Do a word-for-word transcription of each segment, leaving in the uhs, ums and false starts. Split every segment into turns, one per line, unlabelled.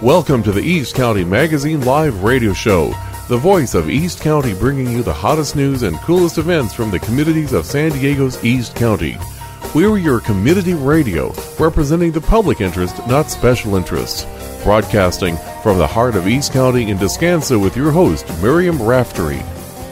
Welcome to the East County Magazine Live Radio Show, the voice of East County, bringing you the hottest news and coolest events from the communities of San Diego's East County. We're your community radio, representing the public interest, not special interests. Broadcasting from the heart of East County in Descanso with your host, Miriam Raftery.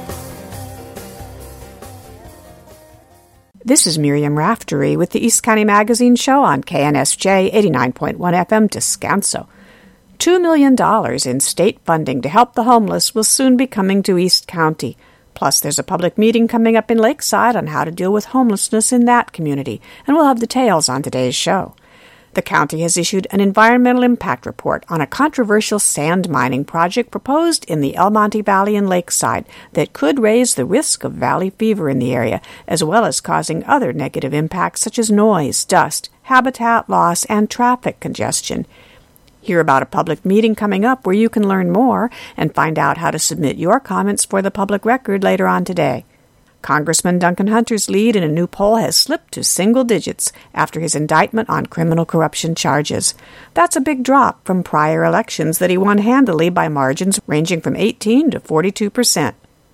This is Miriam Raftery with the East County Magazine Show on K N S J eighty-nine point one F M Descanso. Two million dollars in state funding to help the homeless will soon be coming to East County. Plus, there's a public meeting coming up in Lakeside on how to deal with homelessness in that community, and we'll have details on today's show. The county has issued an environmental impact report on a controversial sand mining project proposed in the El Monte Valley in Lakeside that could raise the risk of valley fever in the area, as well as causing other negative impacts such as noise, dust, habitat loss, and traffic congestion. Hear about a public meeting coming up where you can learn more and find out how to submit your comments for the public record later on today. Congressman Duncan Hunter's lead in a new poll has slipped to single digits after his indictment on criminal corruption charges. That's a big drop from prior elections that he won handily by margins ranging from eighteen to forty-two percent.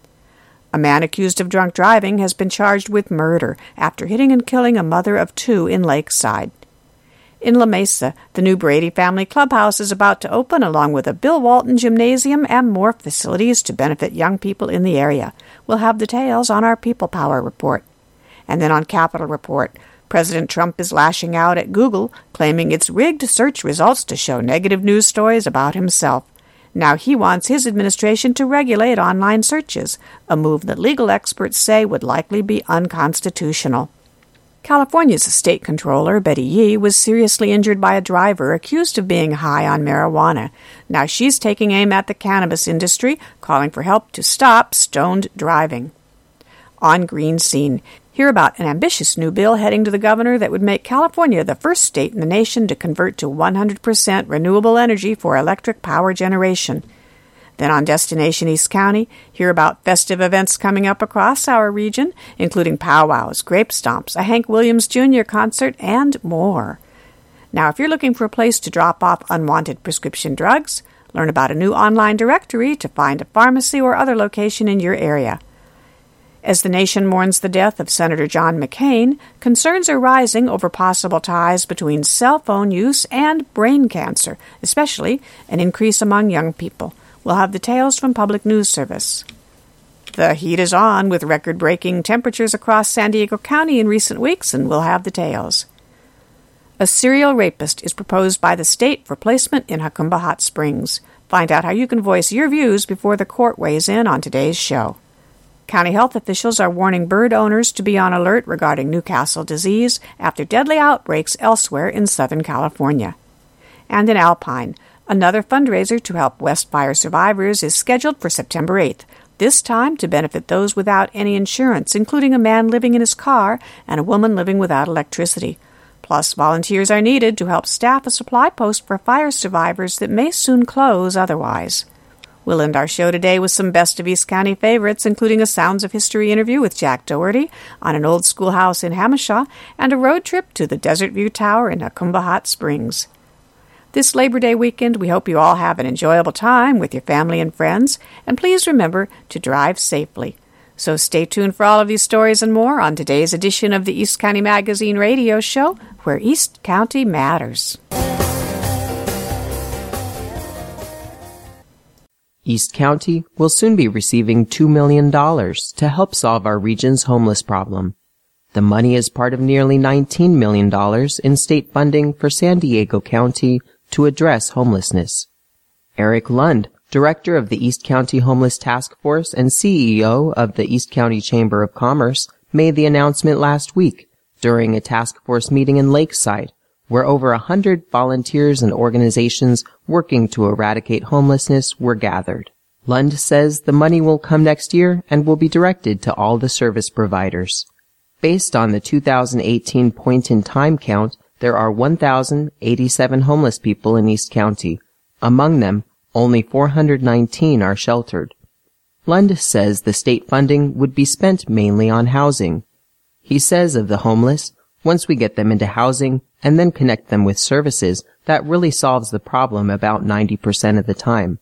A man accused of drunk driving has been charged with murder after hitting and killing a mother of two in Lakeside. In La Mesa, the new Brady Family Clubhouse is about to open, along with a Bill Walton Gymnasium and more facilities to benefit young people in the area. We'll have details on our People Power report. And then on Capitol Report, President Trump is lashing out at Google, claiming it's rigged search results to show negative news stories about himself. Now he wants his administration to regulate online searches, a move that legal experts say would likely be unconstitutional. California's state controller, Betty Yee, was seriously injured by a driver accused of being high on marijuana. Now she's taking aim at the cannabis industry, calling for help to stop stoned driving. On Green Scene, hear about an ambitious new bill heading to the governor that would make California the first state in the nation to convert to one hundred percent renewable energy for electric power generation. Then on Destination East County, hear about festive events coming up across our region, including powwows, grape stomps, a Hank Williams Junior concert, and more. Now, if you're looking for a place to drop off unwanted prescription drugs, learn about a new online directory to find a pharmacy or other location in your area. As the nation mourns the death of Senator John McCain, concerns are rising over possible ties between cell phone use and brain cancer, especially an increase among young people. We'll have details from Public News Service. The heat is on with record-breaking temperatures across San Diego County in recent weeks, and we'll have details. A serial rapist is proposed by the state for placement in Jacumba Hot Springs. Find out how you can voice your views before the court weighs in on today's show. County health officials are warning bird owners to be on alert regarding Newcastle disease after deadly outbreaks elsewhere in Southern California. And in Alpine, another fundraiser to help West Fire survivors is scheduled for September eighth, this time to benefit those without any insurance, including a man living in his car and a woman living without electricity. Plus, volunteers are needed to help staff a supply post for fire survivors that may soon close otherwise. We'll end our show today with some Best of East County favorites, including a Sounds of History interview with Jack Doherty on an old schoolhouse in Hamishaw and a road trip to the Desert View Tower in Jacumba Hot Springs. This Labor Day weekend, we hope you all have an enjoyable time with your family and friends, and please remember to drive safely. So stay tuned for all of these stories and more on today's edition of the East County Magazine Radio Show, where East County matters.
East County will soon be receiving two million dollars to help solve our region's homeless problem. The money is part of nearly nineteen million dollars in state funding for San Diego County to address homelessness. Eric Lund, director of the East County Homeless Task Force and C E O of the East County Chamber of Commerce, made the announcement last week during a task force meeting in Lakeside, where over a hundred volunteers and organizations working to eradicate homelessness were gathered. Lund says the money will come next year and will be directed to all the service providers. Based on the two thousand eighteen point-in-time count, there are one thousand eighty-seven homeless people in East County. Among them, only four hundred nineteen are sheltered. Lund says the state funding would be spent mainly on housing. He says of the homeless, once we get them into housing and then connect them with services, that really solves the problem about ninety percent of the time.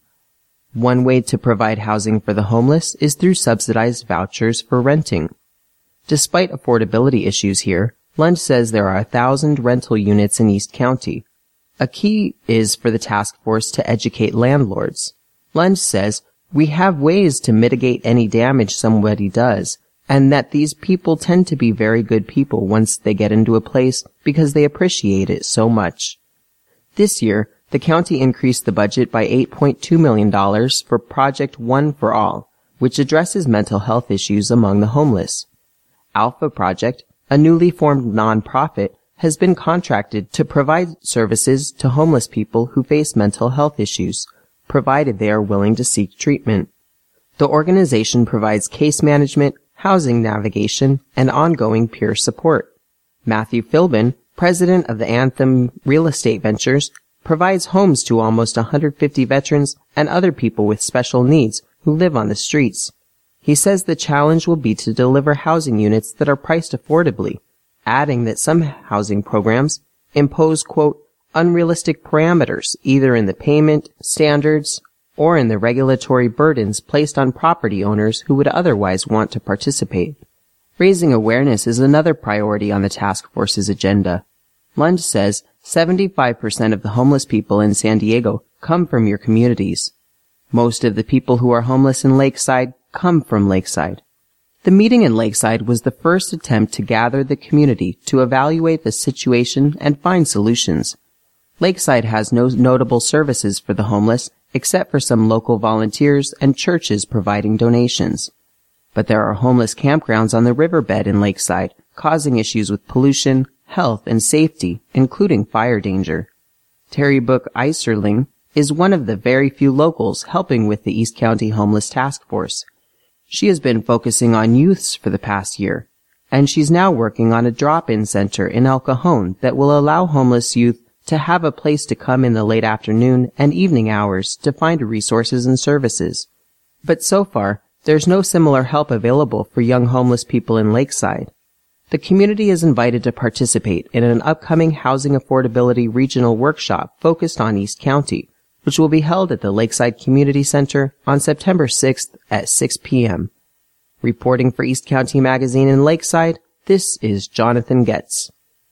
One way to provide housing for the homeless is through subsidized vouchers for renting. Despite affordability issues here, Lund says there are a thousand rental units in East County. A key is for the task force to educate landlords. Lund says, "We have ways to mitigate any damage somebody does, and that these people tend to be very good people once they get into a place because they appreciate it so much." This year, the county increased the budget by eight point two million dollars for Project One for All, which addresses mental health issues among the homeless. Alpha Project, a newly formed nonprofit, has been contracted to provide services to homeless people who face mental health issues, provided they are willing to seek treatment. The organization provides case management, housing navigation, and ongoing peer support. Matthew Philbin, president of the Anthem Real Estate Ventures, provides homes to almost one hundred fifty veterans and other people with special needs who live on the streets. He says the challenge will be to deliver housing units that are priced affordably, adding that some housing programs impose, quote, unrealistic parameters either in the payment standards or in the regulatory burdens placed on property owners who would otherwise want to participate. Raising awareness is another priority on the task force's agenda. Lund says seventy-five percent of the homeless people in San Diego come from your communities. Most of the people who are homeless in Lakeside come from Lakeside. The meeting in Lakeside was the first attempt to gather the community to evaluate the situation and find solutions. Lakeside has no notable services for the homeless except for some local volunteers and churches providing donations. But there are homeless campgrounds on the riverbed in Lakeside, causing issues with pollution, health, and safety, including fire danger. Terry Book Iserling is one of the very few locals helping with the East County Homeless Task Force. She has been focusing on youths for the past year, and she's now working on a drop-in center in El Cajon that will allow homeless youth to have a place to come in the late afternoon and evening hours to find resources and services. But so far, there's no similar help available for young homeless people in Lakeside. The community is invited to participate in an upcoming housing affordability regional workshop focused on East County, which will be held at the Lakeside Community Center on September sixth at six p.m. Reporting for East County Magazine in Lakeside, this is Jonathan Getz.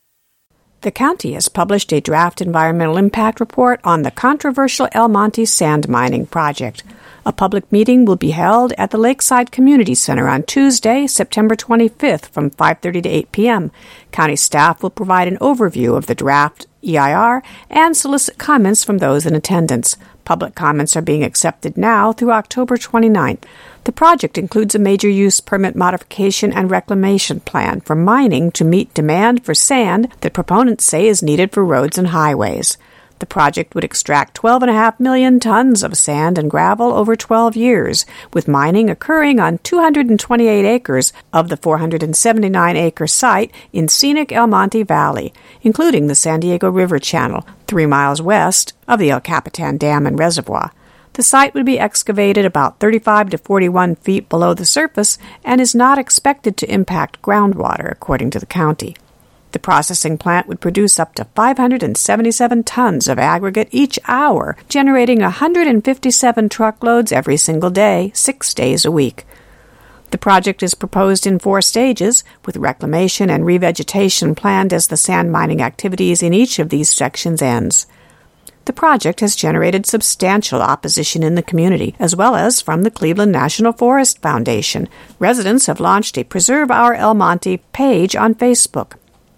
The county has published a draft environmental impact report on the controversial El Monte sand mining project. A public meeting will be held at the Lakeside Community Center on Tuesday, September twenty-fifth from five thirty to eight p.m. County staff will provide an overview of the draft E I R and solicit comments from those in attendance. Public comments are being accepted now through October twenty-ninth. The project includes a major use permit modification and reclamation plan for mining to meet demand for sand that proponents say is needed for roads and highways. The project would extract twelve point five million tons of sand and gravel over twelve years, with mining occurring on two hundred twenty-eight acres of the four hundred seventy-nine acre site in scenic El Monte Valley, including the San Diego River Channel, three miles west of the El Capitan Dam and Reservoir. The site would be excavated about thirty-five to forty-one feet below the surface and is not expected to impact groundwater, according to the county. The processing plant would produce up to five hundred seventy-seven tons of aggregate each hour, generating one hundred fifty-seven truckloads every single day, six days a week. The project is proposed in four stages, with reclamation and revegetation planned as the sand mining activities in each of these sections ends. The project has generated substantial opposition in the community, as well as from the Cleveland National Forest Foundation. Residents have launched a Preserve Our El Monte page on Facebook.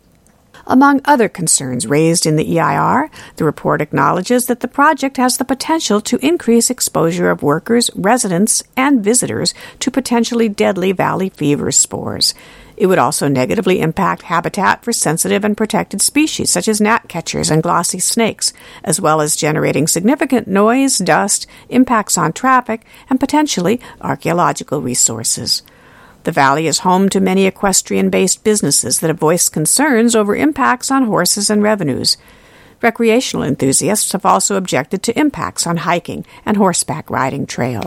Among other concerns raised in the E I R, the report acknowledges that the project has the potential to increase exposure of workers, residents, and visitors to potentially deadly valley fever spores. It would also negatively impact habitat for sensitive and protected species such as gnatcatchers and glossy snakes, as well as generating significant noise, dust, impacts on traffic, and potentially archaeological resources. The valley is home to many equestrian-based businesses that have voiced concerns over impacts on horses and revenues. Recreational enthusiasts have also objected to impacts on hiking and horseback riding trails.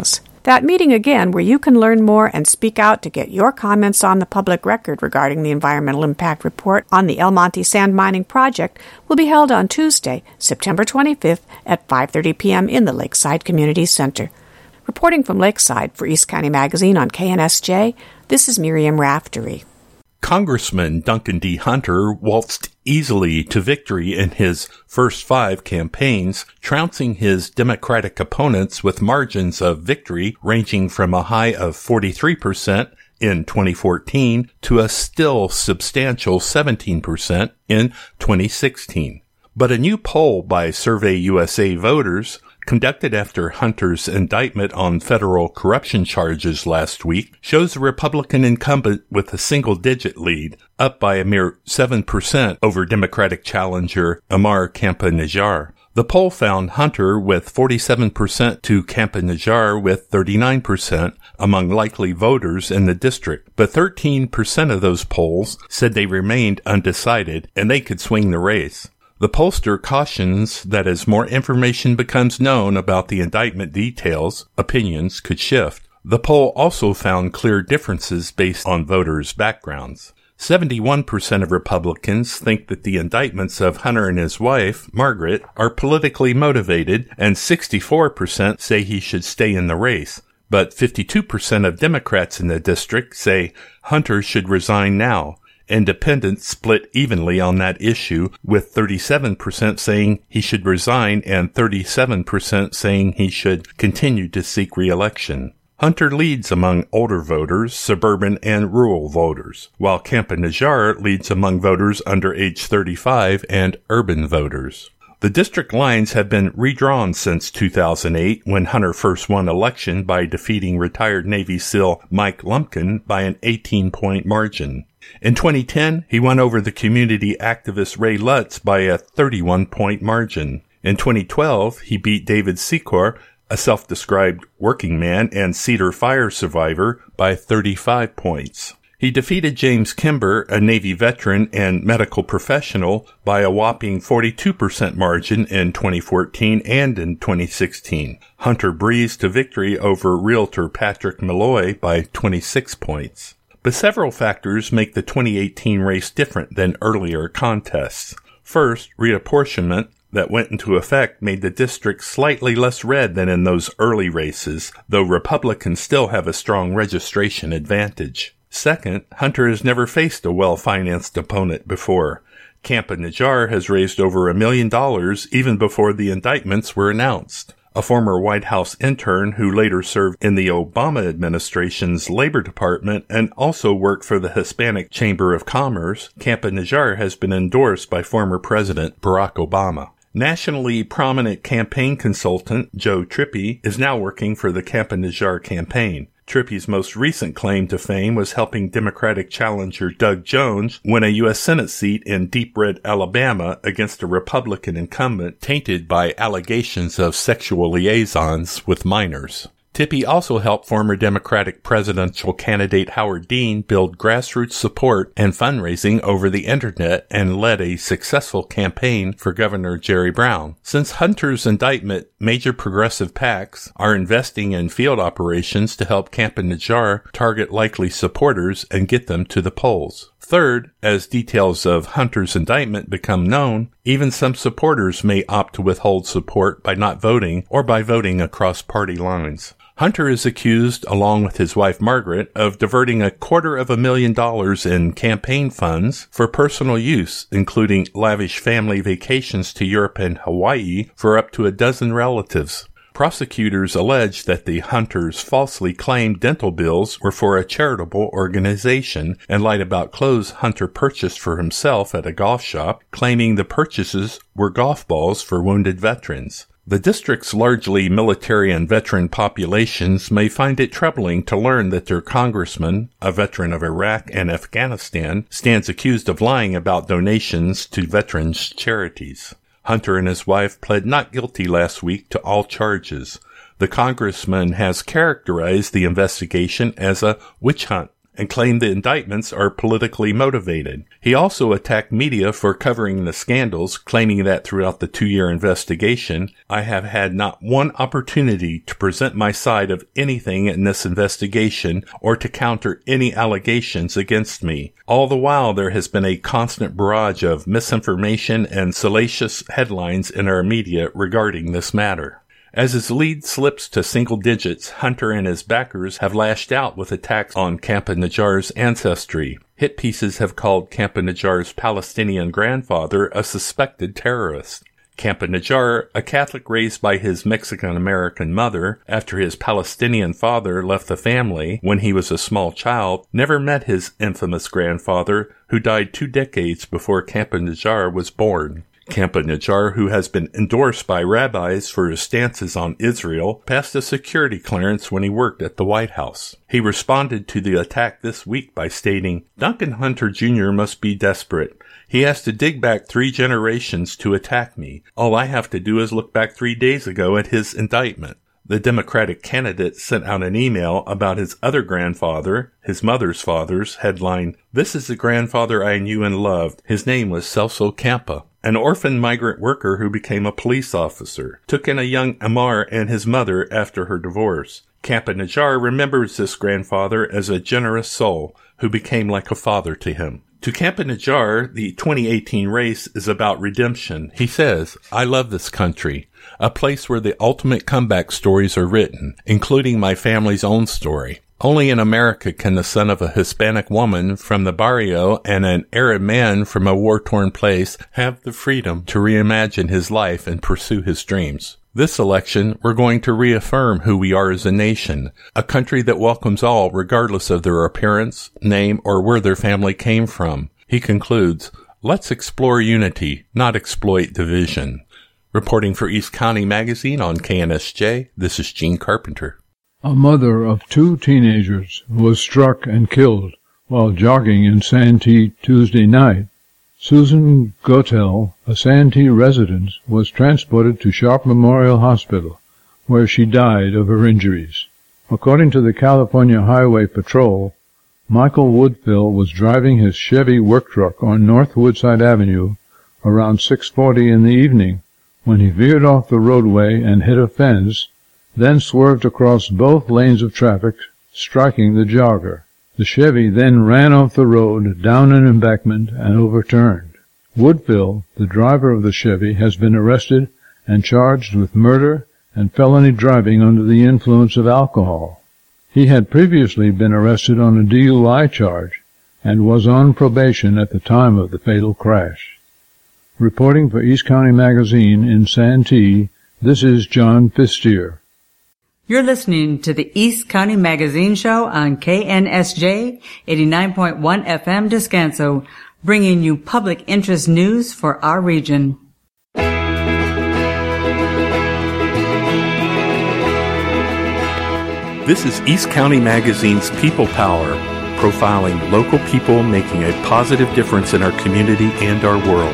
That meeting again, where you can learn more and speak out to get your comments on the public record regarding the Environmental Impact Report on the El Monte Sand Mining Project, will be held on Tuesday, September twenty-fifth at five thirty p.m. in the Lakeside Community Center. Reporting from Lakeside for East County Magazine on K N S J, this is Miriam Raftery.
Congressman Duncan D. Hunter waltzed easily to victory in his first five campaigns, trouncing his Democratic opponents with margins of victory ranging from a high of forty-three percent in twenty fourteen to a still substantial seventeen percent in twenty sixteen. But a new poll by Survey U S A voters conducted after Hunter's indictment on federal corruption charges last week shows a Republican incumbent with a single-digit lead, up by a mere seven percent over Democratic challenger Amar Campa-Najjar. The poll found Hunter with forty-seven percent to Campa-Najjar with thirty-nine percent among likely voters in the district, but thirteen percent of those polls said they remained undecided and they could swing the race. The pollster cautions that as more information becomes known about the indictment details, opinions could shift. The poll also found clear differences based on voters' backgrounds. seventy-one percent of Republicans think that the indictments of Hunter and his wife, Margaret, are politically motivated, and sixty-four percent say he should stay in the race. But fifty-two percent of Democrats in the district say Hunter should resign now. Independents split evenly on that issue, with thirty-seven percent saying he should resign and thirty-seven percent saying he should continue to seek re-election. Hunter leads among older voters, suburban and rural voters, while Campa-Najjar leads among voters under age thirty-five and urban voters. The district lines have been redrawn since two thousand eight, when Hunter first won election by defeating retired Navy SEAL Mike Lumpkin by an eighteen-point margin. In twenty ten, he won over the community activist Ray Lutz by a thirty-one-point margin. In twenty twelve, he beat David Secor, a self-described working man and Cedar Fire survivor, by thirty-five points. He defeated James Kimber, a Navy veteran and medical professional, by a whopping forty-two percent margin in twenty fourteen and in twenty sixteen. Hunter breezed to victory over Realtor Patrick Malloy by twenty-six points. But several factors make the twenty eighteen race different than earlier contests. First, reapportionment that went into effect made the district slightly less red than in those early races, though Republicans still have a strong registration advantage. Second, Hunter has never faced a well-financed opponent before. Campa-Najjar has raised over a million dollars even before the indictments were announced. A former White House intern who later served in the Obama administration's Labor Department and also worked for the Hispanic Chamber of Commerce, Campa-Najjar has been endorsed by former President Barack Obama. Nationally prominent campaign consultant Joe Trippi is now working for the Campa-Najjar campaign. Trippi's most recent claim to fame was helping Democratic challenger Doug Jones win a U S Senate seat in Deep Red, Alabama against a Republican incumbent tainted by allegations of sexual liaisons with minors. Trippi also helped former Democratic presidential candidate Howard Dean build grassroots support and fundraising over the internet and led a successful campaign for Governor Jerry Brown. Since Hunter's indictment, major progressive PACs are investing in field operations to help Campa-Najjar target likely supporters and get them to the polls. Third, as details of Hunter's indictment become known, even some supporters may opt to withhold support by not voting or by voting across party lines. Hunter is accused, along with his wife Margaret, of diverting a quarter of a million dollars in campaign funds for personal use, including lavish family vacations to Europe and Hawaii for up to a dozen relatives. Prosecutors allege that the Hunters falsely claimed dental bills were for a charitable organization and lied about clothes Hunter purchased for himself at a golf shop, claiming the purchases were golf balls for wounded veterans. The district's largely military and veteran populations may find it troubling to learn that their congressman, a veteran of Iraq and Afghanistan, stands accused of lying about donations to veterans' charities. Hunter and his wife pled not guilty last week to all charges. The congressman has characterized the investigation as a witch hunt and claimed the indictments are politically motivated. He also attacked media for covering the scandals, claiming that throughout the two-year investigation, I have had not one opportunity to present my side of anything in this investigation or to counter any allegations against me. All the while, there has been a constant barrage of misinformation and salacious headlines in our media regarding this matter. As his lead slips to single digits, Hunter and his backers have lashed out with attacks on Campa-Najjar's ancestry. Hit pieces have called Campa-Najjar's Palestinian grandfather a suspected terrorist. Campa-Najjar, a Catholic raised by his Mexican-American mother after his Palestinian father left the family when he was a small child, never met his infamous grandfather, who died two decades before Campa-Najjar was born. Campa-Najjar, who has been endorsed by rabbis for his stances on Israel, passed a security clearance when he worked at the White House. He responded to the attack this week by stating, "Duncan Hunter Junior must be desperate. He has to dig back three generations to attack me. All I have to do is look back three days ago at his indictment." The Democratic candidate sent out an email about his other grandfather, his mother's father's, headline, "This is the grandfather I knew and loved. His name was Celso Campa." An orphan migrant worker who became a police officer took in a young Amar and his mother after her divorce. Campa-Najjar remembers this grandfather as a generous soul who became like a father to him. To Campa-Najjar, the twenty eighteen race is about redemption. He says, "I love this country, a place where the ultimate comeback stories are written, including my family's own story. Only in America can the son of a Hispanic woman from the barrio and an Arab man from a war-torn place have the freedom to reimagine his life and pursue his dreams. This election, we're going to reaffirm who we are as a nation, a country that welcomes all regardless of their appearance, name, or where their family came from." He concludes, "Let's explore unity, not exploit division." Reporting for East County Magazine on K N S J, this is Gene Carpenter.
A mother of two teenagers was struck and killed while jogging in Santee Tuesday night. Susan Gotel, a Santee resident, was transported to Sharp Memorial Hospital, where she died of her injuries. According to the California Highway Patrol, Michael Woodfill was driving his Chevy work truck on North Woodside Avenue around six forty in the evening when he veered off the roadway and hit a fence, then swerved across both lanes of traffic, striking the jogger. The Chevy then ran off the road, down an embankment, and overturned. Woodfill, the driver of the Chevy, has been arrested and charged with murder and felony driving under the influence of alcohol. He had previously been arrested on a D U I charge and was on probation at the time of the fatal crash. Reporting for East County Magazine in Santee, this is John Fistier.
You're listening to the East County Magazine Show on K N S J eighty-nine point one F M Descanso, bringing you public interest news for our region.
This is East County Magazine's People Power, profiling local people making a positive difference in our community and our world.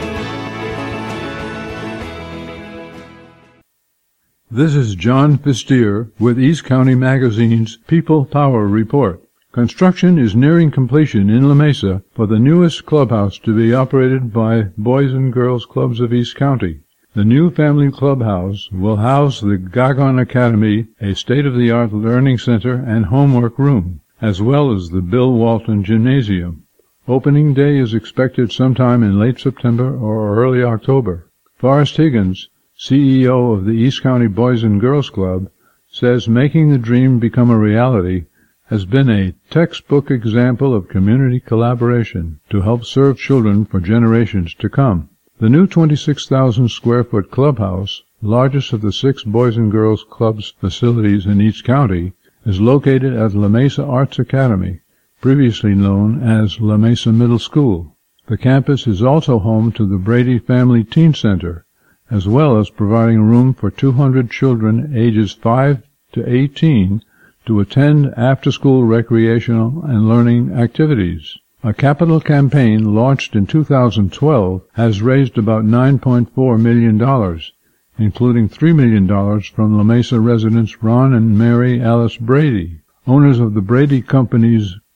This is John Fistier with East County Magazine's People Power Report. Construction is nearing completion in La Mesa for the newest clubhouse to be operated by Boys and Girls Clubs of East County. The new family clubhouse will house the Gagon Academy, a state-of-the-art learning center and homework room, as well as the Bill Walton Gymnasium. Opening day is expected sometime in late September or early October. Forrest Higgins, C E O of the East County Boys and Girls Club, says making the dream become a reality has been a textbook example of community collaboration to help serve children for generations to come. The new twenty-six thousand square foot clubhouse, largest of the six Boys and Girls Clubs facilities in each county, is located at La Mesa Arts Academy, previously known as La Mesa Middle School. The campus is also home to the Brady Family Teen Center, as well as providing room for two hundred children ages five to eighteen to attend after-school recreational and learning activities. A capital campaign launched in two thousand twelve has raised about nine point four million dollars, including three million dollars from La Mesa residents Ron and Mary Alice Brady, owners of the Brady Company's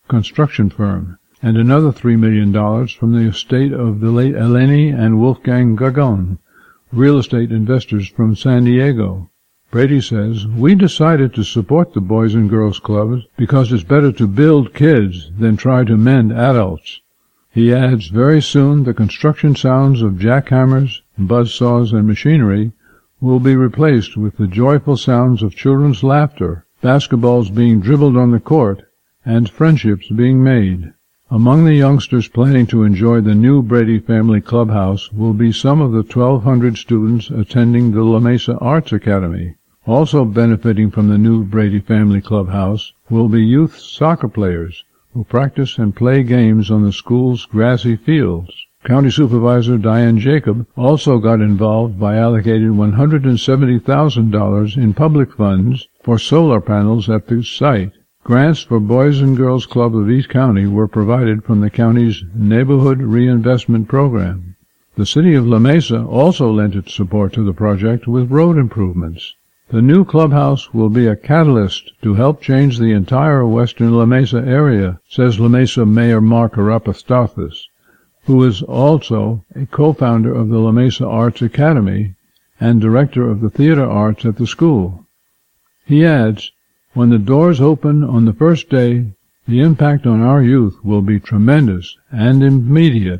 construction firm, and another three million dollars from the estate of the late Eleni and Wolfgang Gagon, real estate investors from San Diego. Brady says, "We decided to support the Boys and Girls Clubs because it's better to build kids than try to mend adults." He adds, "Very soon the construction sounds of jackhammers, buzzsaws, and machinery will be replaced with the joyful sounds of children's laughter, basketballs being dribbled on the court, and friendships being made." Among the youngsters planning to enjoy the new Brady Family Clubhouse will be some of the twelve hundred students attending the La Mesa Arts Academy. Also benefiting from the new Brady Family Clubhouse will be youth soccer players who practice and play games on the school's grassy fields. County Supervisor Diane Jacob also got involved by allocating one hundred seventy thousand dollars in public funds for solar panels at the site. Grants for Boys and Girls Club of East County were provided from the county's Neighborhood Reinvestment Program. The city of La Mesa also lent its support to the project with road improvements. The new clubhouse will be a catalyst to help change the entire western La Mesa area, says La Mesa Mayor Mark Arapastathis, who is also a co-founder of the La Mesa Arts Academy and director of the theater arts at the school. He adds, "When the doors open on the first day, the impact on our youth will be tremendous and immediate."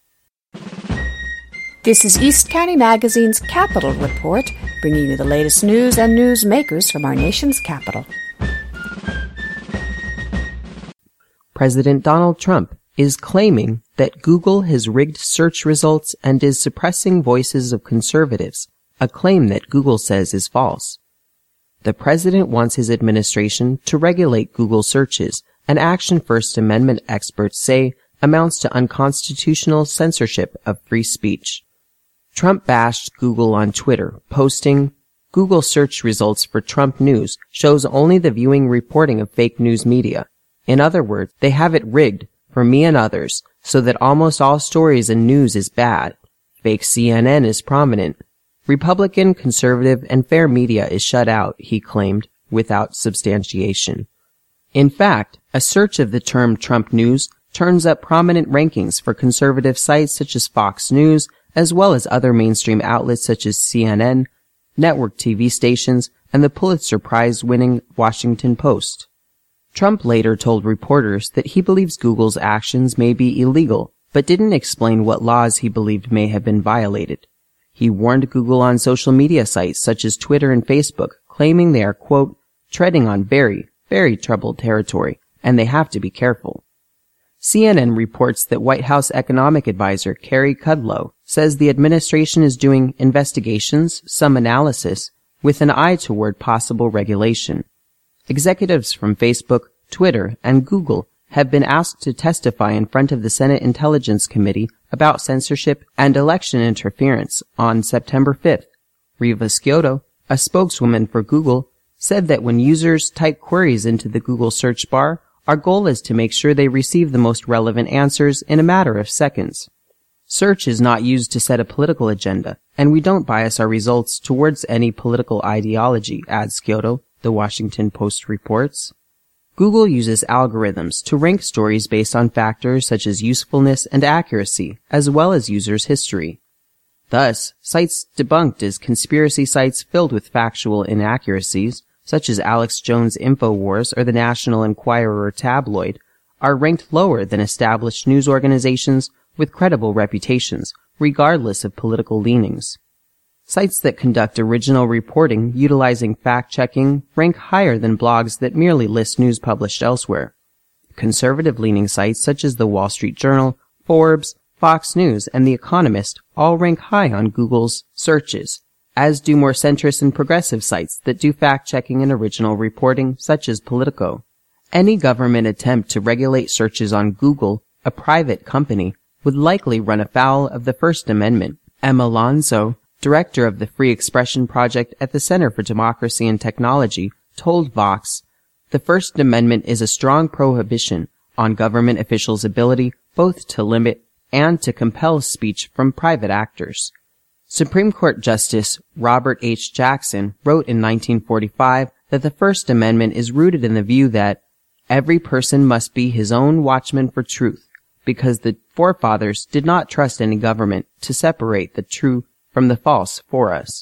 This is East County Magazine's Capital Report, bringing you the latest news and newsmakers from our nation's capital.
President Donald Trump is claiming that Google has rigged search results and is suppressing voices of conservatives, a claim that Google says is false. The president wants his administration to regulate Google searches, an action First Amendment experts say amounts to unconstitutional censorship of free speech. Trump bashed Google on Twitter, posting, "Google search results for Trump news shows only the viewing reporting of fake news media. In other words, they have it rigged for me and others so that almost all stories and news is bad. Fake C N N is prominent. Republican, conservative, and fair media is shut out," he claimed, without substantiation. In fact, a search of the term Trump news turns up prominent rankings for conservative sites such as Fox News, as well as other mainstream outlets such as C N N, network T V stations, and the Pulitzer Prize-winning Washington Post. Trump later told reporters that he believes Google's actions may be illegal, but didn't explain what laws he believed may have been violated. He warned Google on social media sites such as Twitter and Facebook, claiming they are, quote, treading on very, very troubled territory, and they have to be careful. C N N reports that White House economic advisor Carrie Kudlow says the administration is doing investigations, some analysis, with an eye toward possible regulation. Executives from Facebook, Twitter, and Google have been asked to testify in front of the Senate Intelligence Committee about censorship and election interference on September fifth. Riva Scioto, a spokeswoman for Google, said that when users type queries into the Google search bar, our goal is to make sure they receive the most relevant answers in a matter of seconds. Search is not used to set a political agenda, and we don't bias our results towards any political ideology, adds Scioto, the Washington Post reports. Google uses algorithms to rank stories based on factors such as usefulness and accuracy, as well as users' history. Thus, sites debunked as conspiracy sites filled with factual inaccuracies, such as Alex Jones' InfoWars or the National Enquirer tabloid, are ranked lower than established news organizations with credible reputations, regardless of political leanings. Sites that conduct original reporting utilizing fact-checking rank higher than blogs that merely list news published elsewhere. Conservative-leaning sites such as the Wall Street Journal, Forbes, Fox News, and The Economist all rank high on Google's searches, as do more centrist and progressive sites that do fact-checking and original reporting, such as Politico. Any government attempt to regulate searches on Google, a private company, would likely run afoul of the First Amendment. Emma Alonso, director of the Free Expression Project at the Center for Democracy and Technology, told Vox, "The First Amendment is a strong prohibition on government officials' ability both to limit and to compel speech from private actors." Supreme Court Justice Robert H. Jackson wrote in nineteen forty-five that the First Amendment is rooted in the view that Every person must be his own watchman for truth, because the forefathers did not trust any government to separate the true from the false for us.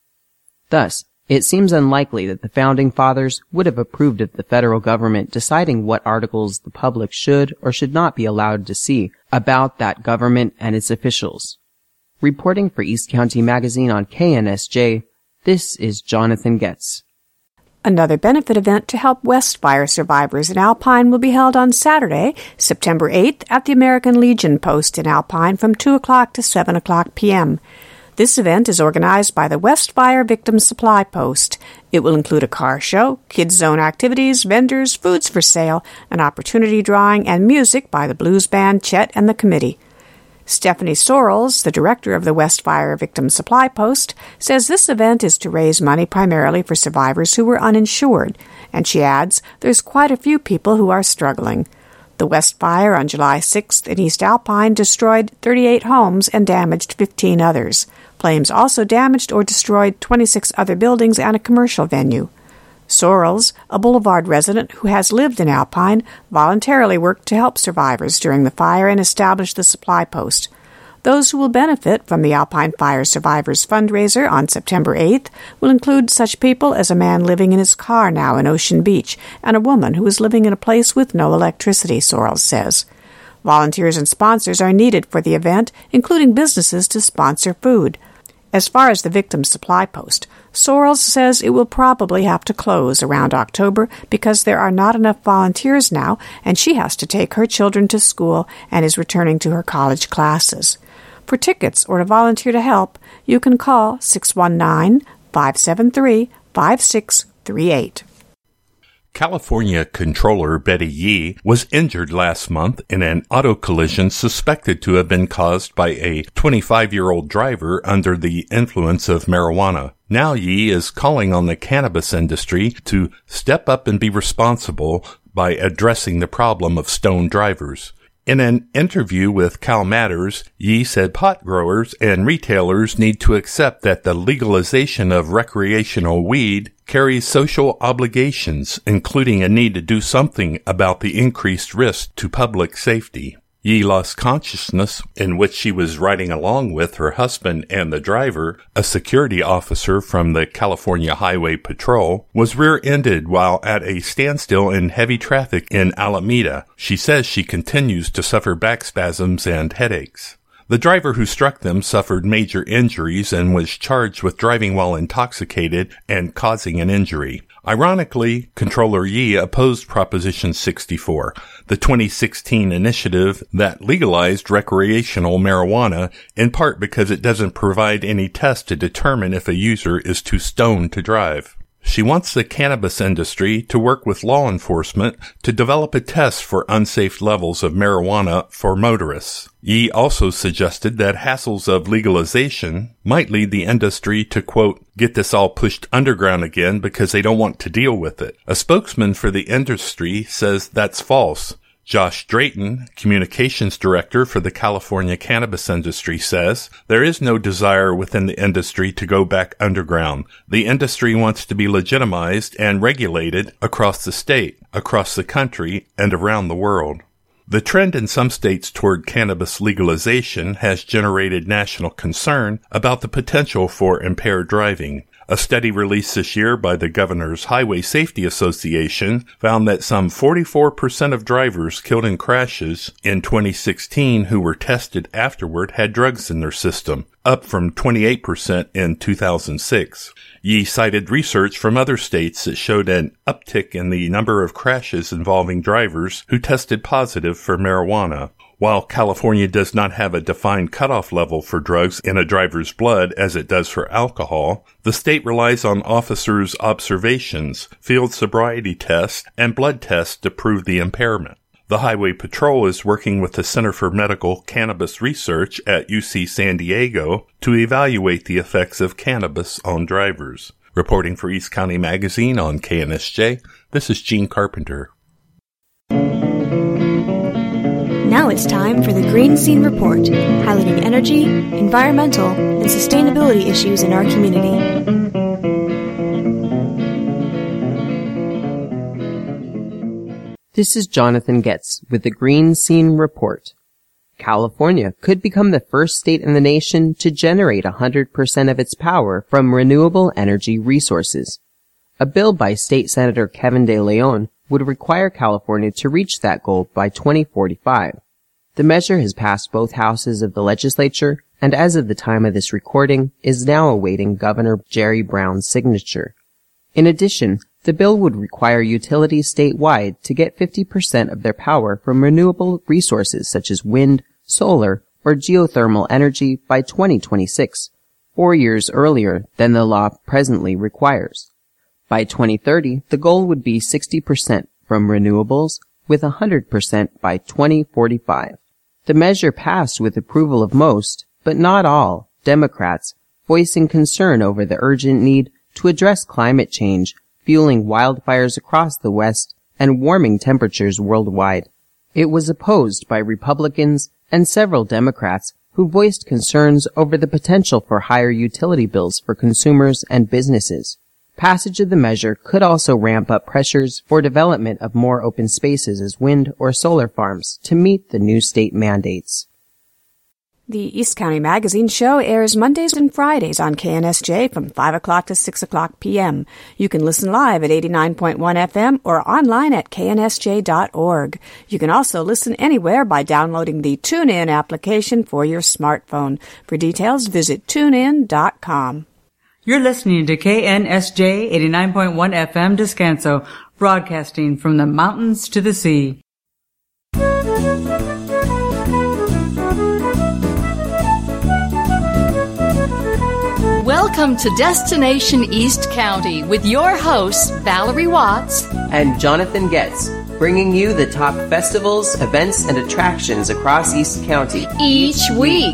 Thus, it seems unlikely that the Founding Fathers would have approved of the federal government deciding what articles the public should or should not be allowed to see about that government and its officials. Reporting for East County Magazine on K N S J, this is Jonathan Getz.
Another benefit event to help West Fire survivors in Alpine will be held on Saturday, September eighth, at the American Legion Post in Alpine from two o'clock to seven o'clock p.m. This event is organized by the West Fire Victim Supply Post. It will include a car show, kids zone activities, vendors, foods for sale, an opportunity drawing, and music by the blues band Chet and the Committee. Stephanie Sorrells, the director of the West Fire Victim Supply Post, says this event is to raise money primarily for survivors who were uninsured, and she adds there's quite a few people who are struggling. The West Fire on July sixth in East Alpine destroyed thirty-eight homes and damaged fifteen others. Flames also damaged or destroyed twenty-six other buildings and a commercial venue. Sorrells, a Boulevard resident who has lived in Alpine, voluntarily worked to help survivors during the fire and established the supply post. Those who will benefit from the Alpine Fire Survivors fundraiser on September eighth will include such people as a man living in his car now in Ocean Beach and a woman who is living in a place with no electricity, Sorrells says. Volunteers and sponsors are needed for the event, including businesses to sponsor food. As far as the Victim Supply Post, Sorrells says it will probably have to close around October because there are not enough volunteers now, and she has to take her children to school and is returning to her college classes. For tickets or to volunteer to help, you can call six one nine, five seven three, five six three eight.
California Controller Betty Yee was injured last month in an auto collision suspected to have been caused by a twenty-five-year-old driver under the influence of marijuana. Now Yee is calling on the cannabis industry to step up and be responsible by addressing the problem of stoned drivers. In an interview with Cal Matters, Yee said pot growers and retailers need to accept that the legalization of recreational weed carries social obligations, including a need to do something about the increased risk to public safety. Yee lost consciousness, in which she was riding along with her husband and the driver, a security officer from the California Highway Patrol, was rear-ended while at a standstill in heavy traffic in Alameda. She says she continues to suffer back spasms and headaches. The driver who struck them suffered major injuries and was charged with driving while intoxicated and causing an injury. Ironically, Controller Yee opposed Proposition sixty-four, the twenty sixteen initiative that legalized recreational marijuana, in part because it doesn't provide any test to determine if a user is too stoned to drive. She wants the cannabis industry to work with law enforcement to develop a test for unsafe levels of marijuana for motorists. Yee also suggested that hassles of legalization might lead the industry to, quote, get this all pushed underground again because they don't want to deal with it. A spokesman for the industry says that's false. Josh Drayton, communications director for the California cannabis industry, says there is no desire within the industry to go back underground. The industry wants to be legitimized and regulated across the state, across the country, and around the world. The trend in some states toward cannabis legalization has generated national concern about the potential for impaired driving. A study released this year by the Governor's Highway Safety Association found that some forty-four percent of drivers killed in crashes in twenty sixteen who were tested afterward had drugs in their system, up from twenty-eight percent in two thousand six. Yee cited research from other states that showed an uptick in the number of crashes involving drivers who tested positive for marijuana. While California does not have a defined cutoff level for drugs in a driver's blood as it does for alcohol, the state relies on officers' observations, field sobriety tests, and blood tests to prove the impairment. The Highway Patrol is working with the Center for Medical Cannabis Research at U C San Diego to evaluate the effects of cannabis on drivers. Reporting for East County Magazine on K N S J, this is Gene Carpenter.
Now it's time for the Green Scene Report, highlighting energy, environmental, and sustainability issues in our community.
This is Jonathan Getz with the Green Scene Report. California could become the first state in the nation to generate one hundred percent of its power from renewable energy resources. A bill by State Senator Kevin De Leon would require California to reach that goal by twenty forty-five. The measure has passed both houses of the legislature and as of the time of this recording is now awaiting Governor Jerry Brown's signature. In addition, the bill would require utilities statewide to get fifty percent of their power from renewable resources such as wind, solar, or geothermal energy by twenty twenty-six, four years earlier than the law presently requires. By twenty thirty, the goal would be sixty percent from renewables, with one hundred percent by twenty forty-five. The measure passed with approval of most, but not all, Democrats, voicing concern over the urgent need to address climate change, fueling wildfires across the West and warming temperatures worldwide. It was opposed by Republicans and several Democrats who voiced concerns over the potential for higher utility bills for consumers and businesses. Passage of the measure could also ramp up pressures for development of more open spaces as wind or solar farms to meet the new state mandates.
The East County Magazine Show airs Mondays and Fridays on K N S J from five o'clock to six o'clock p.m. You can listen live at eighty-nine point one F M or online at K N S J dot org. You can also listen anywhere by downloading the TuneIn application for your smartphone. For details, visit tune in dot com.
You're listening to K N S J eighty-nine point one F M Descanso, broadcasting from the mountains to the sea.
Welcome to Destination East County with your hosts, Valerie Watts
and Jonathan Getz, bringing you the top festivals, events, and attractions across East County
each week.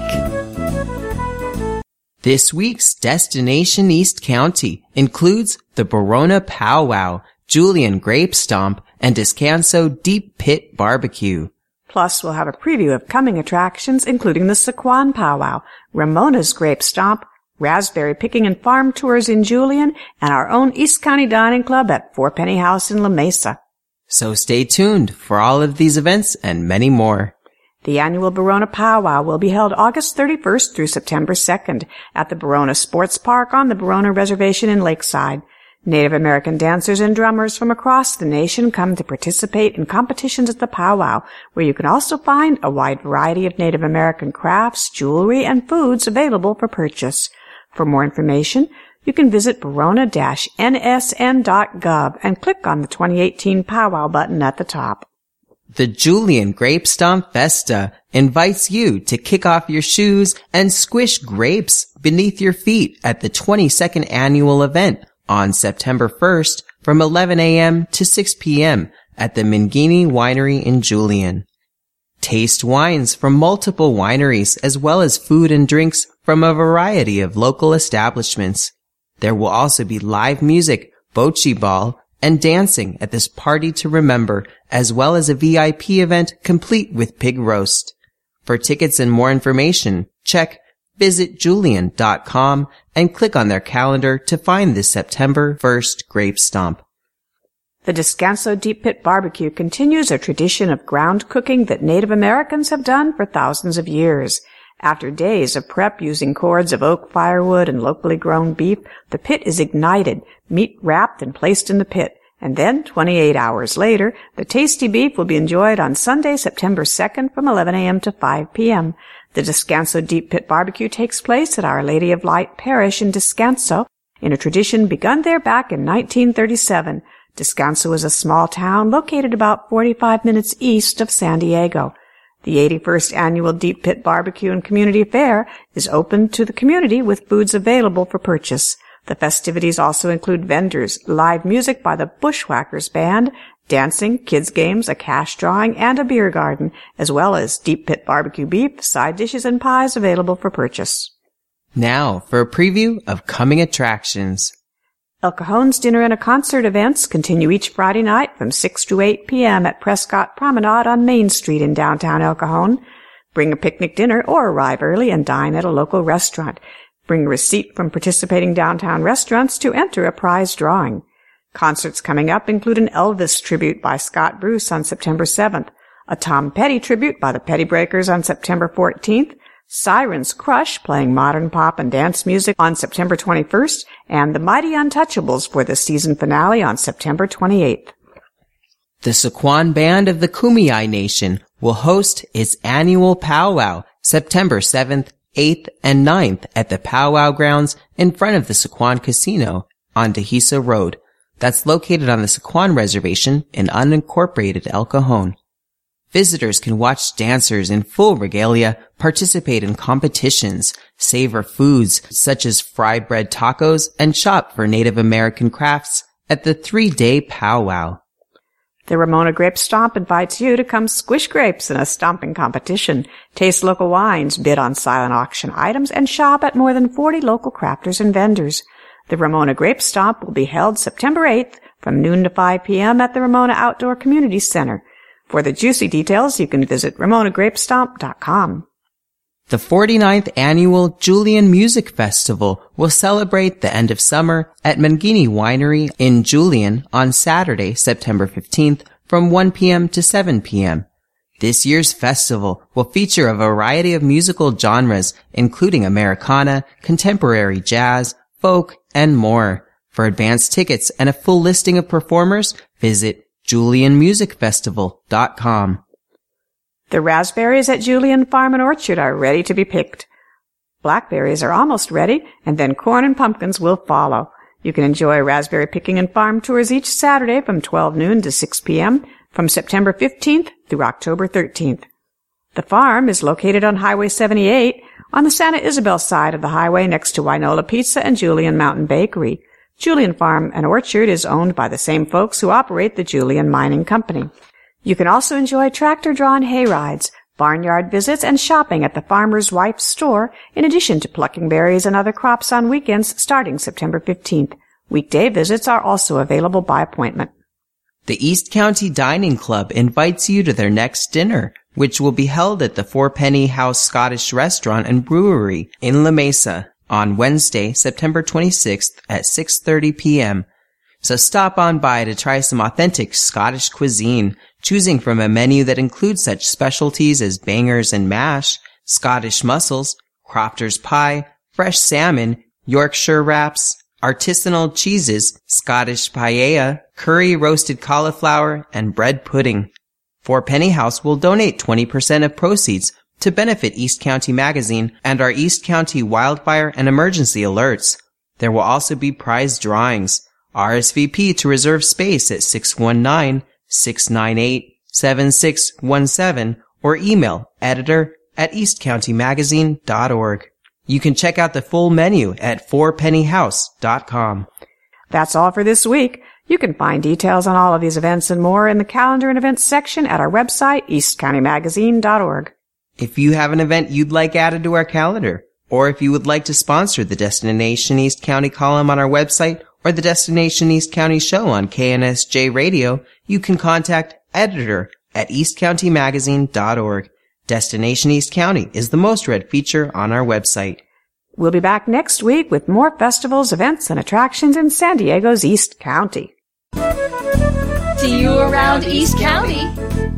This week's Destination East County includes the Barona Powwow, Julian Grape Stomp, and Descanso Deep Pit Barbecue.
Plus, we'll have a preview of coming attractions, including the Sequan Powwow, Ramona's Grape Stomp, raspberry picking and farm tours in Julian, and our own East County Dining Club at Four Penny House in La Mesa.
So stay tuned for all of these events and many more.
The annual Barona Powwow will be held August thirty-first through September second at the Barona Sports Park on the Barona Reservation in Lakeside. Native American dancers and drummers from across the nation come to participate in competitions at the powwow, where you can also find a wide variety of Native American crafts, jewelry, and foods available for purchase. For more information, you can visit barona dash N S N dot gov and click on the twenty eighteen powwow button at the top.
The Julian Grape Stomp Festa invites you to kick off your shoes and squish grapes beneath your feet at the twenty-second annual event on September first from eleven a.m. to six p.m. at the Mangini Winery in Julian. Taste wines from multiple wineries as well as food and drinks from a variety of local establishments. There will also be live music, bocce ball, and dancing at this party to remember, as well as a V I P event complete with pig roast. For tickets and more information, check visit julian dot com and click on their calendar to find the September first Grape Stomp.
The Descanso Deep Pit Barbecue continues a tradition of ground cooking that Native Americans have done for thousands of years. After days of prep using cords of oak firewood and locally grown beef, the pit is ignited, meat wrapped and placed in the pit, and then twenty-eight hours later, the tasty beef will be enjoyed on Sunday, September second from eleven a.m. to five p.m. The Descanso Deep Pit Barbecue takes place at Our Lady of Light Parish in Descanso, in a tradition begun there back in nineteen thirty-seven. Descanso is a small town located about forty-five minutes east of San Diego. The eighty-first Annual Deep Pit Barbecue and Community Fair is open to the community with foods available for purchase. The festivities also include vendors, live music by the Bushwhackers Band, dancing, kids' games, a cash drawing, and a beer garden, as well as deep pit barbecue beef, side dishes, and pies available for purchase.
Now for a preview of coming attractions.
El Cajon's Dinner and a Concert events continue each Friday night from six to eight p.m. at Prescott Promenade on Main Street in downtown El Cajon. Bring a picnic dinner or arrive early and dine at a local restaurant. Bring a receipt from participating downtown restaurants to enter a prize drawing. Concerts coming up include an Elvis tribute by Scott Bruce on September seventh, a Tom Petty tribute by the Petty Breakers on September fourteenth, Sirens Crush playing modern pop and dance music on September twenty-first, and the Mighty Untouchables for the season finale on September twenty-eighth.
The Sycuan Band of the Kumeyaay Nation will host its annual powwow September seventh, eighth, and ninth at the Powwow Grounds in front of the Sycuan Casino on Dehesa Road. That's located on the Sycuan Reservation in unincorporated El Cajon. Visitors can watch dancers in full regalia, participate in competitions, savor foods such as fry bread tacos, and shop for Native American crafts at the three-day powwow.
The Ramona Grape Stomp invites you to come squish grapes in a stomping competition, taste local wines, bid on silent auction items, and shop at more than forty local crafters and vendors. The Ramona Grape Stomp will be held September eighth from noon to five p.m. at the Ramona Outdoor Community Center. For the juicy details, you can visit ramona grape stomp dot com.
The forty-ninth Annual Julian Music Festival will celebrate the end of summer at Mangini Winery in Julian on Saturday, September fifteenth from one p.m. to seven p.m. This year's festival will feature a variety of musical genres, including Americana, contemporary jazz, folk, and more. For advance tickets and a full listing of performers, visit julian music festival dot com.
The raspberries at Julian Farm and Orchard are ready to be picked. Blackberries are almost ready, and then corn and pumpkins will follow. You can enjoy raspberry picking and farm tours each Saturday from twelve noon to six p.m. from September fifteenth through October thirteenth. The farm is located on Highway seventy-eight on the Santa Isabel side of the highway next to Winola Pizza and Julian Mountain Bakery. Julian Farm and Orchard is owned by the same folks who operate the Julian Mining Company. You can also enjoy tractor-drawn hay rides, barnyard visits, and shopping at the Farmer's Wife's store, in addition to plucking berries and other crops on weekends starting September fifteenth. Weekday visits are also available by appointment.
The East County Dining Club invites you to their next dinner, which will be held at the Four Penny House Scottish Restaurant and Brewery in La Mesa on Wednesday, September twenty-sixth at six thirty p.m. So stop on by to try some authentic Scottish cuisine, choosing from a menu that includes such specialties as bangers and mash, Scottish mussels, crofter's pie, fresh salmon, Yorkshire wraps, artisanal cheeses, Scottish paella, curry roasted cauliflower, and bread pudding. Four Penny House will donate twenty percent of proceeds to benefit East County Magazine and our East County wildfire and emergency alerts. There will also be prize drawings. R S V P to reserve space at six one nine, six nine eight, seven six one seven or email editor at east county magazine dot org. You can check out the full menu at four penny house dot com.
That's all for this week. You can find details on all of these events and more in the calendar and events section at our website, east county magazine dot org.
If you have an event you'd like added to our calendar, or if you would like to sponsor the Destination East County column on our website or the Destination East County show on K N S J Radio, you can contact editor at east county magazine dot org. Destination East County is the most read feature on our website.
We'll be back next week with more festivals, events, and attractions in San Diego's East County.
See you around East County.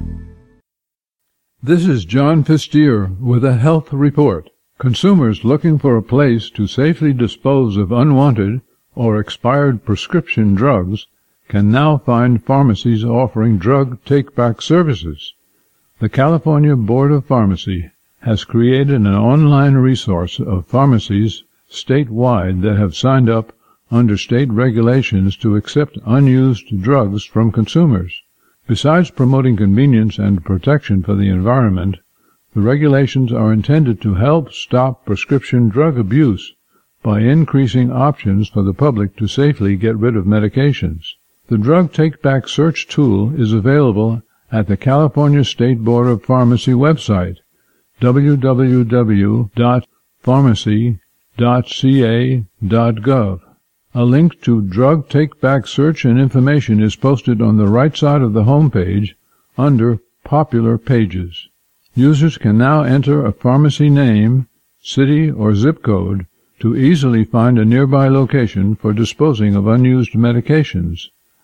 This is John Fistier with a health report. Consumers looking for a place to safely dispose of unwanted or expired prescription drugs can now find pharmacies offering drug take-back services. The California Board of Pharmacy has created an online resource of pharmacies statewide that have signed up under state regulations to accept unused drugs from consumers. Besides promoting convenience and protection for the environment, the regulations are intended to help stop prescription drug abuse by increasing options for the public to safely get rid of medications. The Drug Take-Back Search tool is available at the California State Board of Pharmacy website, w w w dot pharmacy dot c a dot gov. A link to Drug Take-Back Search and information is posted on the right side of the home page under Popular Pages. Users can now enter a pharmacy name, city, or zip code to easily find a nearby location for disposing of unused medications.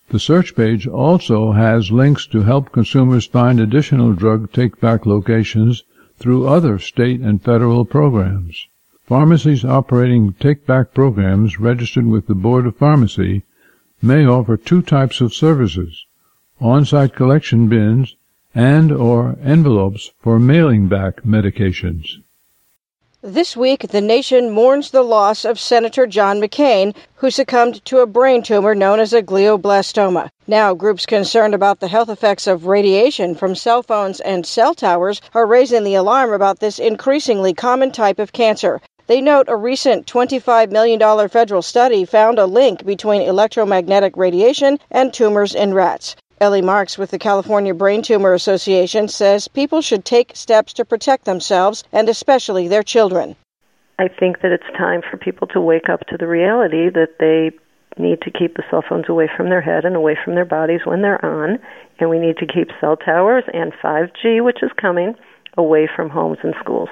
The search page also has links to help consumers find additional drug take-back locations through other state and federal programs. Pharmacies operating take-back programs registered with the Board of Pharmacy may offer two types of services: on-site collection bins and or envelopes for mailing back medications.
This week, the nation mourns the loss of Senator John McCain, who succumbed to a brain tumor known as a glioblastoma. Now, groups concerned about the health effects of radiation from cell phones and cell towers are raising the alarm about this increasingly common type of cancer. They note a recent twenty-five million dollars federal study found a link between electromagnetic radiation and tumors in rats. Ellie Marks with the California Brain Tumor Association says people should take steps to protect themselves and especially their children.
I think that it's time for people to wake up to the reality that they need to keep the cell phones away from their head and away from their bodies when they're on, and we need to keep cell towers and five G, which is coming, away from homes and schools.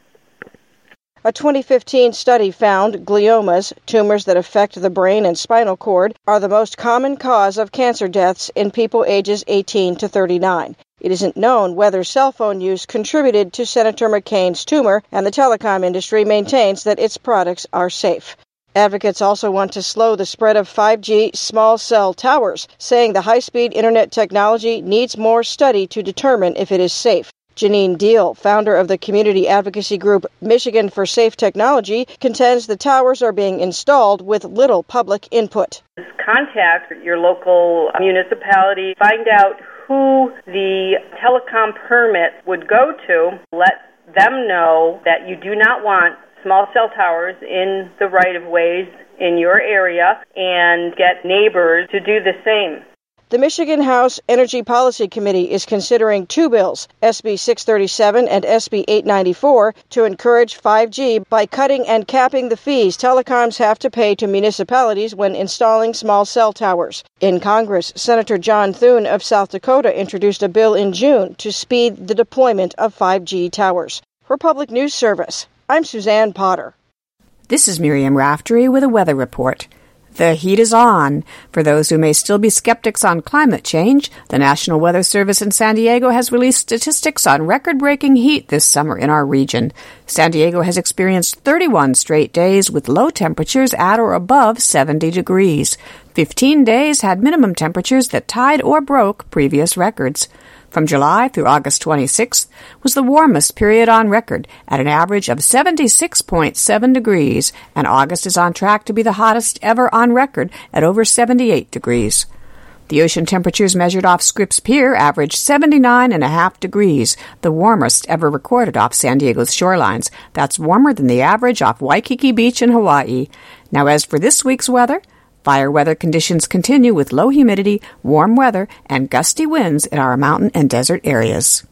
A twenty fifteen study found gliomas, tumors that affect the brain and spinal cord, are the most common cause of cancer deaths in people ages eighteen to thirty-nine. It isn't known whether cell phone use contributed to Senator McCain's tumor, and the telecom industry maintains that its products are safe. Advocates also want to slow the spread of five G small cell towers, saying the high-speed internet technology needs more study to determine if it is safe. Janine Deal, founder of the community advocacy group Michigan for Safe Technology, contends the towers are being installed with little public input.
Contact your local municipality, find out who the telecom permit would go to, let them know that you do not want small cell towers in the right-of-ways in your area, and get neighbors to do the same.
The Michigan House Energy Policy Committee is considering two bills, S B six thirty-seven and S B eight ninety-four, to encourage five G by cutting and capping the fees telecoms have to pay to municipalities when installing small cell towers. In Congress, Senator John Thune of South Dakota introduced a bill in June to speed the deployment of five G towers. For Public News Service, I'm Suzanne Potter.
This is Miriam Raftery with a weather report. The heat is on. For those who may still be skeptics on climate change, the National Weather Service in San Diego has released statistics on record-breaking heat this summer in our region. San Diego has experienced thirty-one straight days with low temperatures at or above seventy degrees. fifteen days had minimum temperatures that tied or broke previous records. From July through August twenty-sixth was the warmest period on record at an average of seventy-six point seven degrees, and August is on track to be the hottest ever on record at over seventy-eight degrees. The ocean temperatures measured off Scripps Pier averaged seventy-nine point five degrees, the warmest ever recorded off San Diego's shorelines. That's warmer than the average off Waikiki Beach in Hawaii. Now, as for this week's weather, fire weather conditions continue with low humidity, warm weather, and gusty winds in our mountain and desert areas.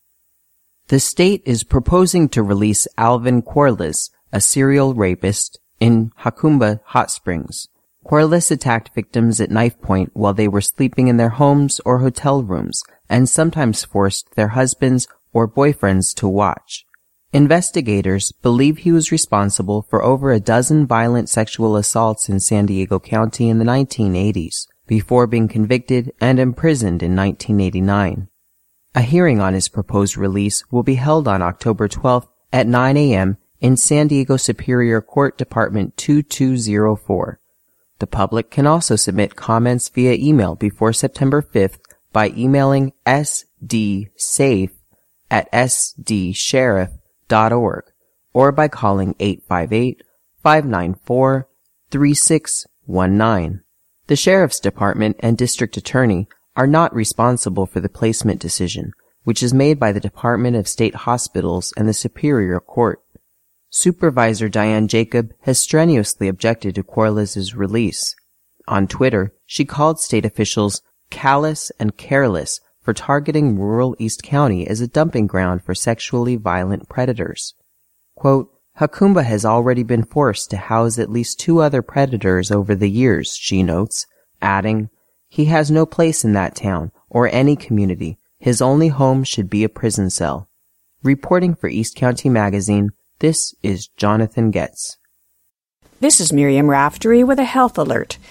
The state is proposing to release Alvin Corliss, a serial rapist, in Jacumba Hot Springs. Corliss attacked victims at knife point while they were sleeping in their homes or hotel rooms, and sometimes forced their husbands or boyfriends to watch. Investigators believe he was responsible for over a dozen violent sexual assaults in San Diego County in the nineteen eighties, before being convicted and imprisoned in nineteen eighty-nine. A hearing on his proposed release will be held on October twelfth at nine a.m. in San Diego Superior Court Department two two zero four. The public can also submit comments via email before September fifth by emailing s d safe at s d sheriff dot org or by calling eight five eight, five nine four, three six one nine. The Sheriff's Department and District Attorney are not responsible for the placement decision, which is made by the Department of State Hospitals and the Superior Court. Supervisor Diane Jacob has strenuously objected to Corliss's release. On Twitter, she called state officials callous and careless for targeting rural East County as a dumping ground for sexually violent predators. Quote, Jacumba has already been forced to house at least two other predators over the years, she notes, adding, he has no place in that town or any community. His only home should be a prison cell. Reporting for East County Magazine, this is Jonathan Getz.
This is Miriam Raftery with a health alert.